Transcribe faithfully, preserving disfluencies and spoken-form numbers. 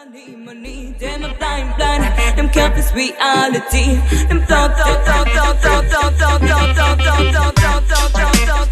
money, money, damn I'm blind, blind. Them campus reality. Them thought, thought, thought, thought, thought, thought, thought, thought, thought, thought, thought, thought, thought, thought, thought.